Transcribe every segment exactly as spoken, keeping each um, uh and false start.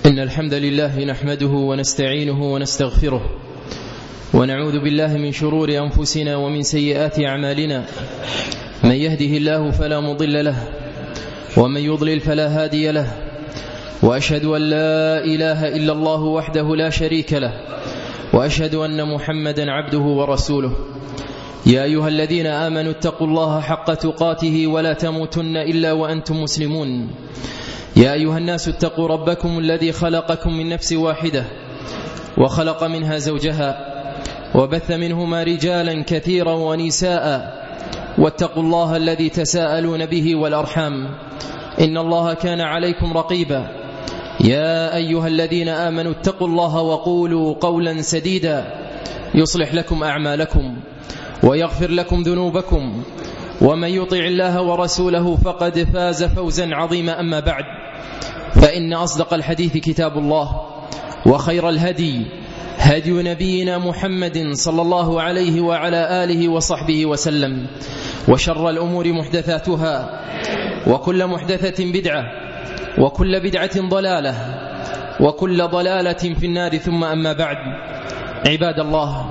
إن الحمد لله نحمده ونستعينه ونستغفره ونعوذ بالله من شرور أنفسنا ومن سيئات أعمالنا. من يهده الله فلا مضل له ومن يضلل فلا هادي له، وأشهد أن لا إله إلا الله وحده لا شريك له، وأشهد أن محمدا عبده ورسوله. يا أيها الذين آمنوا اتقوا الله حق تقاته ولا تموتن إلا وأنتم مسلمون. يا أيها الناس اتقوا ربكم الذي خلقكم من نفس واحدة وخلق منها زوجها وبث منهما رجالا كثيرا ونساء، واتقوا الله الذي تساءلون به والأرحام إن الله كان عليكم رقيبا. يا أيها الذين آمنوا اتقوا الله وقولوا قولا سديدا يصلح لكم أعمالكم ويغفر لكم ذنوبكم، ومن يطع الله ورسوله فقد فاز فوزا عظيما. أما بعد، فإن أصدق الحديث كتاب الله، وخير الهدي هدي نبينا محمد صلى الله عليه وعلى آله وصحبه وسلم، وشر الأمور محدثاتها، وكل محدثة بدعة، وكل بدعة ضلالة، وكل ضلالة في النار. ثم أما بعد، عباد الله،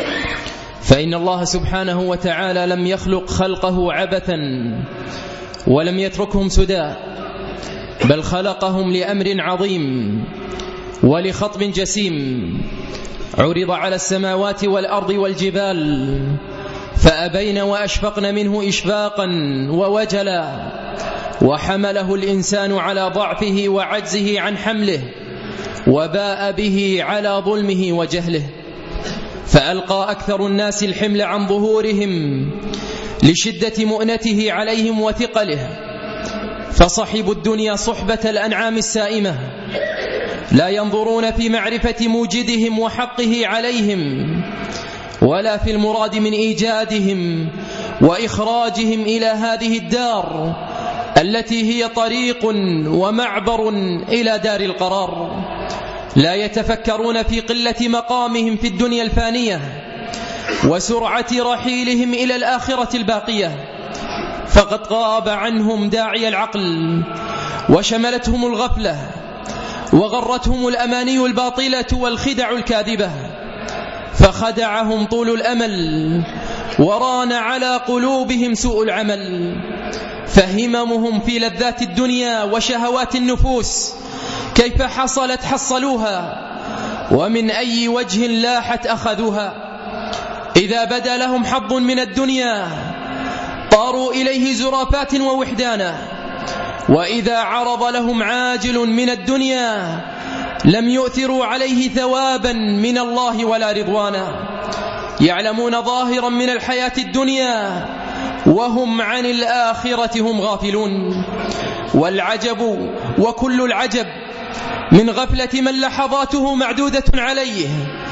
فإن الله سبحانه وتعالى لم يخلق خلقه عبثا ولم يتركهم سدى، بل خلقهم لأمر عظيم ولخطب جسيم عرض على السماوات والأرض والجبال، فأبين وأشفقن منه إشفاقا ووجلا، وحمله الإنسان على ضعفه وعجزه عن حمله، وباء به على ظلمه وجهله، فألقى أكثر الناس الحمل عن ظهورهم لشدة مؤنته عليهم وثقله، فصحبوا الدنيا صحبة الأنعام السائمة، لا ينظرون في معرفة موجدهم وحقه عليهم، ولا في المراد من إيجادهم وإخراجهم إلى هذه الدار التي هي طريق ومعبر إلى دار القرار. لا يتفكرون في قلة مقامهم في الدنيا الفانية وسرعة رحيلهم إلى الآخرة الباقية، فقد غاب عنهم داعي العقل، وشملتهم الغفلة، وغرتهم الأماني الباطلة والخدع الكاذبة، فخدعهم طول الأمل، وران على قلوبهم سوء العمل، فهممهم في لذات الدنيا وشهوات النفوس كيف حصلت حصلوها، ومن أي وجه لاحت أخذوها. إذا بدا لهم حظ من الدنيا طاروا إليه زرافات ووحدانا، وإذا عرض لهم عاجل من الدنيا لم يؤثروا عليه ثوابا من الله ولا رضوانا. يعلمون ظاهرا من الحياة الدنيا وهم عن الآخرة هم غافلون. والعجب وكل العجب من غفلة من لحظاته معدودة عليه،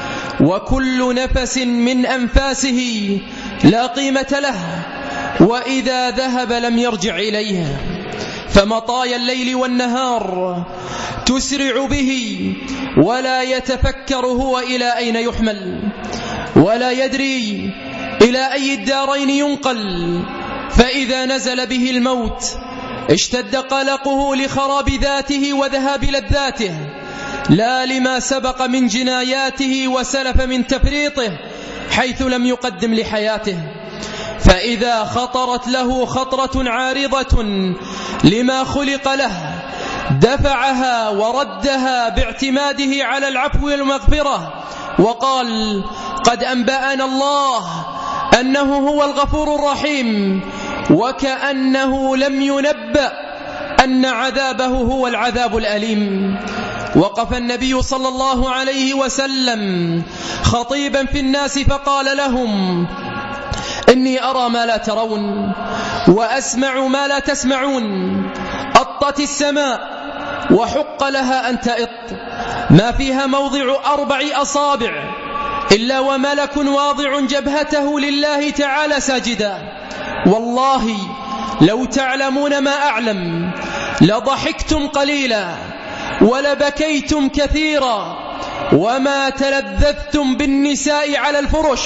وكل نفس من أنفاسه لا قيمة له، وإذا ذهب لم يرجع إليه. فمطايا الليل والنهار تسرع به، ولا يتفكر هو إلى أين يحمل، ولا يدري إلى أي الدارين ينقل. فإذا نزل به الموت اشتد قلقه لخراب ذاته وذهاب لذاته، لا لما سبق من جناياته وسلف من تفريطه حيث لم يقدم لحياته. فإذا خطرت له خطرة عارضة لما خلق له دفعها وردها باعتماده على العفو والمغفرة، وقال: قد أنبأنا الله أنه هو الغفور الرحيم، وكأنه لم ينبأ أن عذابه هو العذاب الأليم. وقف النبي صلى الله عليه وسلم خطيبا في الناس فقال لهم: إني أرى ما لا ترون وأسمع ما لا تسمعون. أطت السماء وحق لها أن تئط، ما فيها موضع أربع أصابع إلا وملك واضع جبهته لله تعالى ساجدا. والله لو تعلمون ما أعلم لضحكتم قليلا ولبكيتم كثيرا، وما تلذذتم بالنساء على الفرش،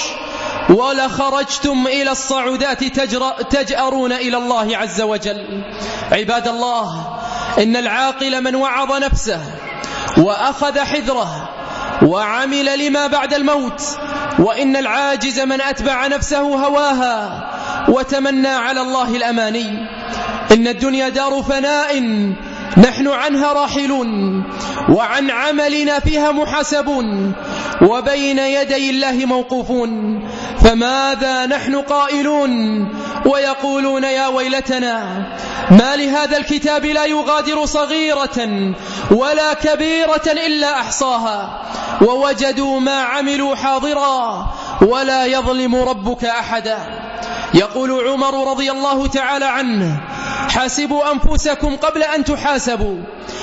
ولخرجتم إلى الصعودات تجأرون إلى الله عز وجل. عباد الله، إن العاقل من وعظ نفسه وأخذ حذره وعمل لما بعد الموت. وإن العاجز من أتبع نفسه هواها وتمنى على الله الأماني. إن الدنيا دار فناء نحن عنها راحلون، وعن عملنا فيها محاسبون، وبين يدي الله موقوفون. فماذا نحن قائلون ويقولون يا ويلتنا ما لهذا الكتاب لا يغادر صغيرة ولا كبيرة إلا أحصاها ووجدوا ما عملوا حاضرا ولا يظلم ربك أحدا. يقول عمر رضي الله تعالى عنه: حاسبوا أنفسكم قبل أن تحاسبوا،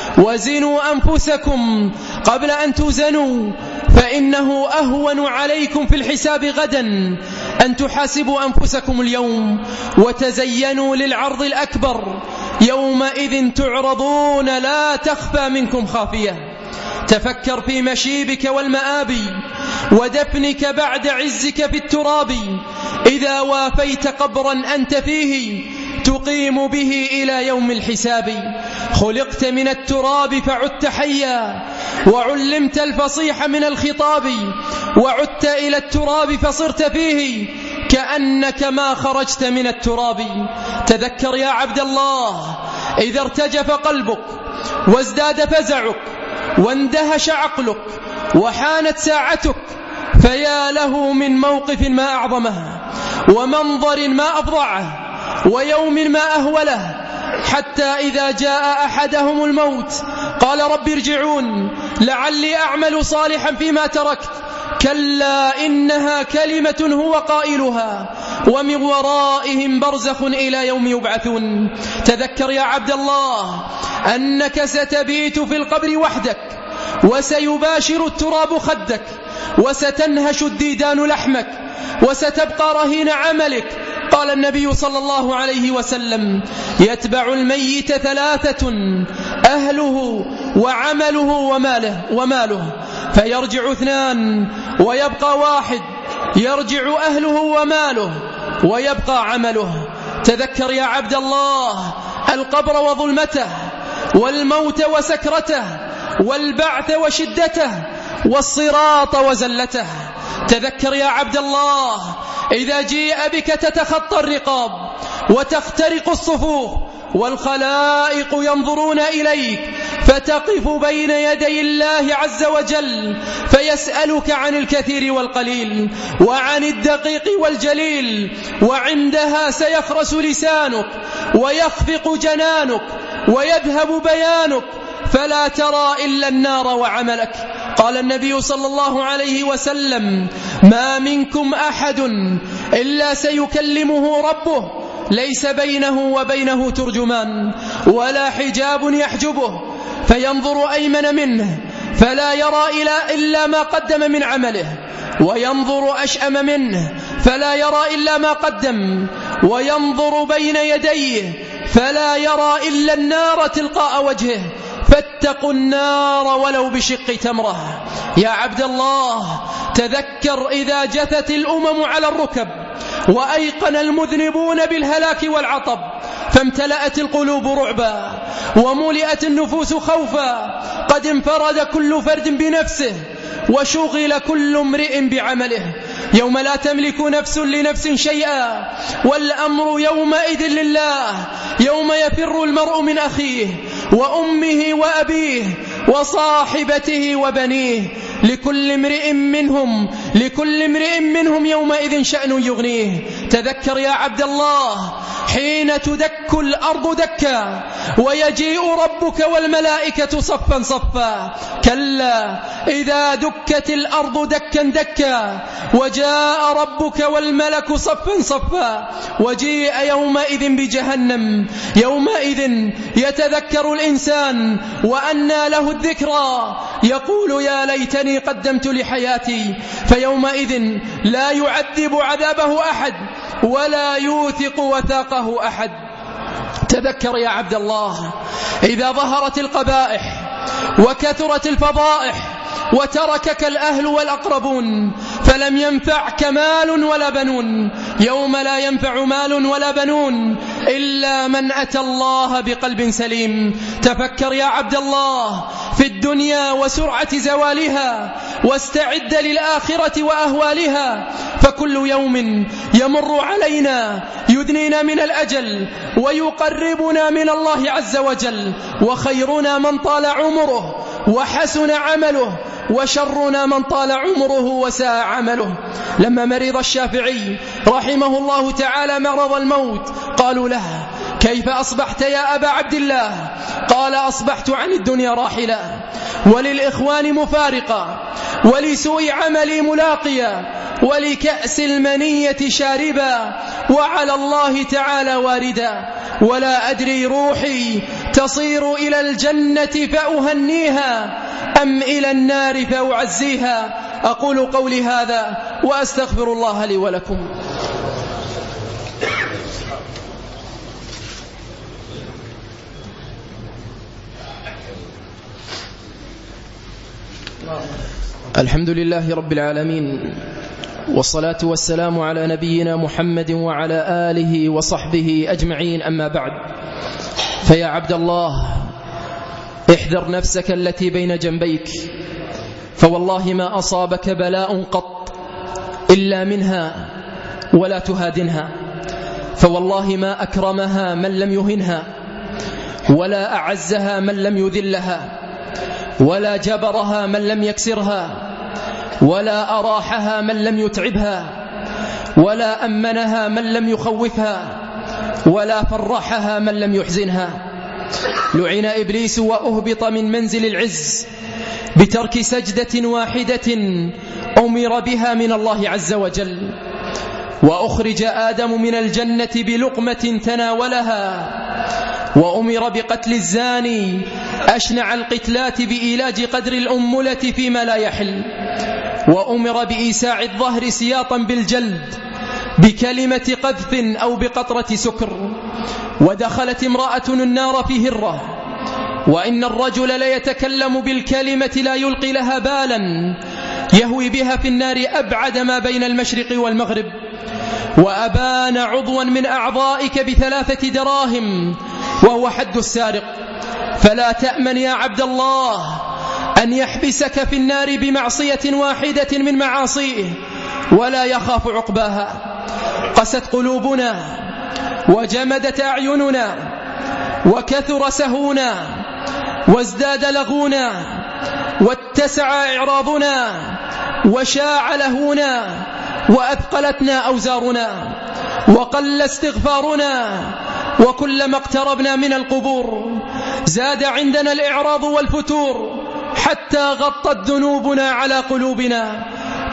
وزنوا أنفسكم قبل أن توزنوا، فإنه أهون عليكم في الحساب غدا أن تحاسبوا أنفسكم اليوم وتزينوا للعرض الأكبر. يومئذ تعرضون لا تخفى منكم خافية. تفكر في مشيبك والمآبي ودفنك بعد عزك في التراب، إذا وافيت قبرا أنت فيه تقيم به إلى يوم الحساب. خلقت من التراب فعدت حيا، وعلمت الفصيح من الخطاب، وعدت إلى التراب فصرت فيه كأنك ما خرجت من التراب. تذكر يا عبد الله إذا ارتجف قلبك وازداد فزعك واندهش عقلك وحانت ساعتك، فيا له من موقف ما أعظمه، ومنظر ما أفظعه، ويوم ما أهوله، حتى إذا جاء أحدهم الموت قال رب ارجعون لعلي أعمل صالحا فيما تركت، كلا إنها كلمة هو قائلها ومن ورائهم برزخ إلى يوم يبعثون. تذكر يا عبد الله أنك ستبيت في القبر وحدك، وسيباشر التراب خدك، وستنهش الديدان لحمك، وستبقى رهين عملك. قال النبي صلى الله عليه وسلم: يتبع الميت ثلاثة: أهله وعمله وماله, وماله فيرجع اثنان ويبقى واحد، يرجع أهله وماله ويبقى عمله. تذكر يا عبد الله القبر وظلمته، والموت وسكرته، والبعث وشدته، والصراط وزلته. تذكر يا عبد الله إذا جيء بك تتخطى الرقاب وتخترق الصفوف والخلائق ينظرون إليك، فتقف بين يدي الله عز وجل فيسألك عن الكثير والقليل وعن الدقيق والجليل، وعندها سيخرس لسانك ويخفق جنانك ويذهب بيانك، فلا ترى إلا النار وعملك. قال النبي صلى الله عليه وسلم: ما منكم أحد إلا سيكلمه ربه، ليس بينه وبينه ترجمان ولا حجاب يحجبه، فينظر أيمن منه فلا يرى إلا ما قدم من عمله، وينظر أشأم منه فلا يرى إلا ما قدم، وينظر بين يديه فلا يرى إلا النار تلقاء وجهه، فاتقوا النار ولو بشق تمرة. يا عبد الله تذكر إذا جثت الأمم على الركب وأيقن المذنبون بالهلاك والعطب، فامتلأت القلوب رعبا وملئت النفوس خوفا، قد انفرد كل فرد بنفسه وشغل كل امرئ بعمله. يوم لا تملك نفس لنفس شيئا والأمر يومئذ لله. يوم يفر المرء من أخيه وأمه وأبيه وصاحبته وبنيه، لكل امرئ منهم لكل امرئ منهم يومئذ شأن يغنيه. تذكر يا عبد الله حين تدك الأرض دكا ويجيء ربك والملائكة صفا صفا، كلا إذا دكت الأرض دكا دكا وجاء ربك والملك صفا صفا، وجيء يومئذ بجهنم. يومئذ يتذكر الإنسان وأنى له الذكرى، يقول يا ليتني قدمت لحياتي، فيومئذ لا يعذب عذابه أحد ولا يوثق وثاقه أحد. تذكر يا عبد الله إذا ظهرت القبائح وكثرت الفضائح وتركك الأهل والأقربون، فلم ينفعك مال ولا بنون. يوم لا ينفع مال ولا بنون إلا من أتى الله بقلب سليم. تفكر يا عبد الله في الدنيا وسرعة زوالها، واستعد للآخرة وأهوالها، فكل يوم يمر علينا يدنينا من الأجل ويقربنا من الله عز وجل، وخيرنا من طال عمره وحسن عمله، وشرنا من طال عمره وساء عمله. لما مرض الشافعي رحمه الله تعالى مرض الموت قالوا له: كيف أصبحت يا أبا عبد الله؟ قال: أصبحت عن الدنيا راحلا، وللإخوان مفارقا، ولسوء عملي ملاقيا، ولكأس المنية شاربا، وعلى الله تعالى واردا، ولا أدري روحي تصير إلى الجنة فأهنيها أم إلى النار فأعزيها. أقول قولي هذا وأستغفر الله لي ولكم. الحمد لله رب العالمين، والصلاة والسلام على نبينا محمد وعلى آله وصحبه أجمعين، أما بعد، فيا عبد الله احذر نفسك التي بين جنبيك، فوالله ما أصابك بلاء قط إلا منها، ولا تهادنها، فوالله ما أكرمها من لم يهنها، ولا أعزها من لم يذلها، ولا جبرها من لم يكسرها، ولا أراحها من لم يتعبها، ولا أمنها من لم يخوفها، ولا فرحها من لم يحزنها. لعن إبليس وأهبط من منزل العز بترك سجدة واحدة أمر بها من الله عز وجل، وأخرج آدم من الجنة بلقمة تناولها، وأمر بقتل الزاني أشنع القتلات بإيلاج قدر الأملة فيما لا يحل، وأمر بإيساع الظهر سياطا بالجلد بكلمة قذف أو بقطرة سكر، ودخلت امرأة النار في هرة، وإن الرجل ليتكلم بالكلمة لا يلقي لها بالا يهوي بها في النار أبعد ما بين المشرق والمغرب، وأبان عضوا من أعضائك بثلاثة دراهم وهو حد السارق. فلا تأمن يا عبد الله أن يحبسك في النار بمعصية واحدة من معاصيه ولا يخاف عقباها. قست قلوبنا وجمدت أعيننا وكثر سهونا وازداد لغونا واتسع إعراضنا وشاع لهونا وأثقلتنا أوزارنا وقل استغفارنا، وكلما اقتربنا من القبور زاد عندنا الإعراض والفتور حتى غطت ذنوبنا على قلوبنا.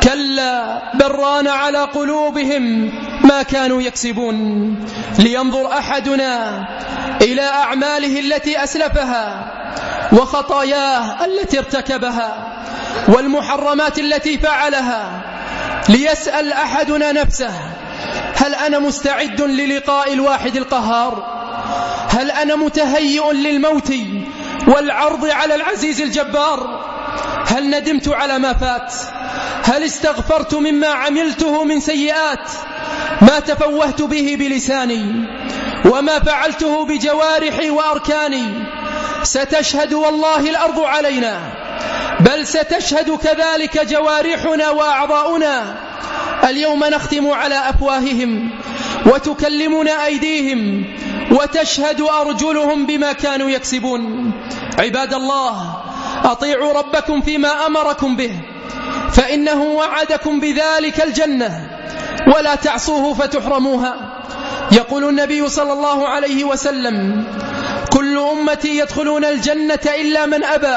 كلا بل ران على قلوبهم ما كانوا يكسبون. لينظر أحدنا إلى أعماله التي أسلفها وخطاياه التي ارتكبها والمحرمات التي فعلها، ليسأل أحدنا نفسه: هل أنا مستعد للقاء الواحد القهار؟ هل أنا متهيئ للموت والعرض على العزيز الجبار؟ هل ندمت على ما فات؟ هل استغفرت مما عملته من سيئات؟ ما تفوهت به بلساني وما فعلته بجوارحي وأركاني. ستشهد والله الأرض علينا، بل ستشهد كذلك جوارحنا وأعضاؤنا. اليوم نختم على أفواههم وتكلمنا أيديهم وتشهد أرجلهم بما كانوا يكسبون. عباد الله، أطيعوا ربكم فيما أمركم به، فإنه وعدكم بذلك الجنة، ولا تعصوه فتحرموها. يقول النبي صلى الله عليه وسلم: كل أمتي يدخلون الجنة إلا من أبى.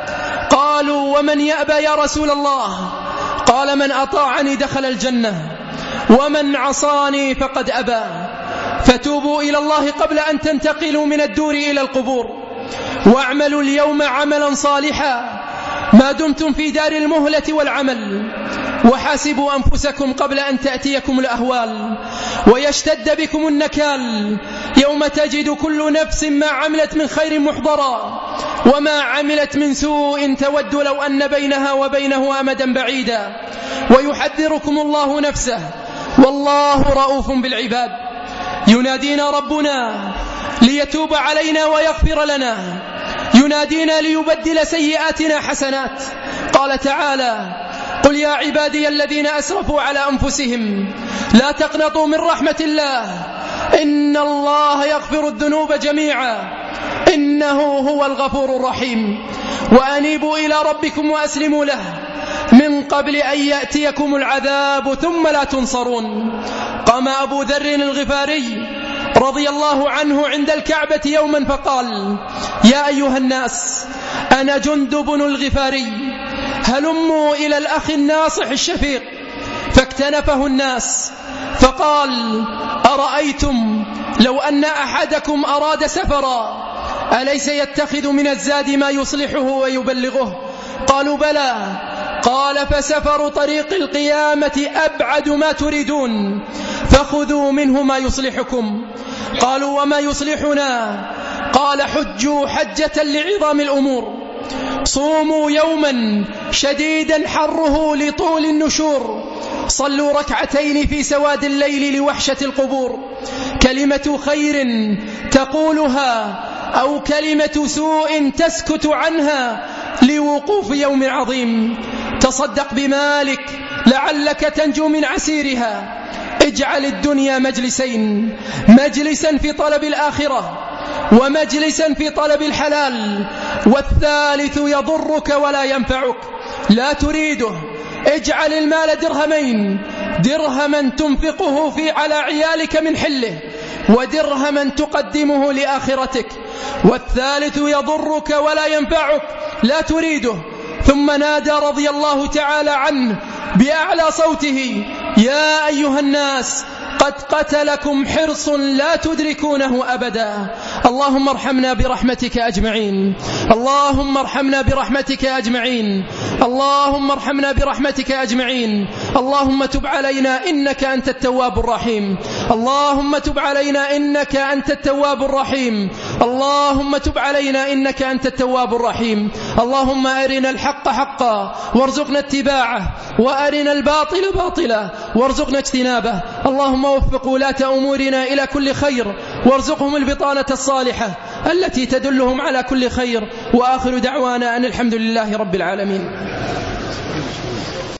قالوا: ومن يأبى يا رسول الله؟ قال: من أطاعني دخل الجنة، ومن عصاني فقد أبى. فتوبوا إلى الله قبل أن تنتقلوا من الدور إلى القبور، واعملوا اليوم عملا صالحا ما دمتم في دار المهلة والعمل، وحاسبوا أنفسكم قبل أن تأتيكم الأهوال ويشتد بكم النكال، يوم تجد كل نفس ما عملت من خير محضرا وما عملت من سوء تود لو أن بينها وبينه أمدا بعيدا. ويحذركم الله نفسه، والله رؤوف بالعباد. ينادينا ربنا ليتوب علينا ويغفر لنا، ينادينا ليبدل سيئاتنا حسنات. قال تعالى: قل يا عبادي الذين أسرفوا على أنفسهم لا تقنطوا من رحمة الله إن الله يغفر الذنوب جميعا إنه هو الغفور الرحيم. وأنيبوا إلى ربكم وأسلموا له من قبل أن يأتيكم العذاب ثم لا تنصرون. قام أبو ذر الغفاري رضي الله عنه عند الكعبة يوما فقال: يا أيها الناس، أنا جندب الغفاري، هلموا إلى الأخ الناصح الشفيق. فاكتنفه الناس فقال: أرأيتم لو أن أحدكم أراد سفرا أليس يتخذ من الزاد ما يصلحه ويبلغه؟ قالوا: بلى. قال: فسفر طريق القيامة أبعد ما تريدون، فخذوا منه ما يصلحكم. قالوا: وما يصلحنا؟ قال: حجوا حجة لعظام الأمور، صوموا يوما شديدا حره لطول النشور، صلوا ركعتين في سواد الليل لوحشة القبور، كلمة خير تقولها أو كلمة سوء تسكت عنها لوقوف يوم عظيم، تصدق بمالك لعلك تنجو من عسيرها. اجعل الدنيا مجلسين، مجلسا في طلب الآخرة ومجلسا في طلب الحلال، والثالث يضرك ولا ينفعك لا تريده. اجعل المال درهمين، درهما تنفقه في على عيالك من حله، ودرهما تقدمه لآخرتك، والثالث يضرك ولا ينفعك لا تريده. ثم نادى رضي الله تعالى عنه بأعلى صوته: يا أيها الناس، قد قتلكم حرص لا تدركونه أبدا. اللهم ارحمنا برحمتك أجمعين، اللهم ارحمنا برحمتك أجمعين، اللهم ارحمنا برحمتك أجمعين. اللهم تب علينا إنك أنت التواب الرحيم، اللهم تب علينا إنك أنت التواب الرحيم، اللهم تب علينا إنك أنت التواب الرحيم. اللهم أرنا الحق حقا وارزقنا اتباعه، وأرنا الباطل باطلا وارزقنا اجتنابه. اللهم وفق ولاة أمورنا إلى كل خير، وارزقهم البطانة الصالحة التي تدلهم على كل خير. وآخر دعوانا أن الحمد لله رب العالمين.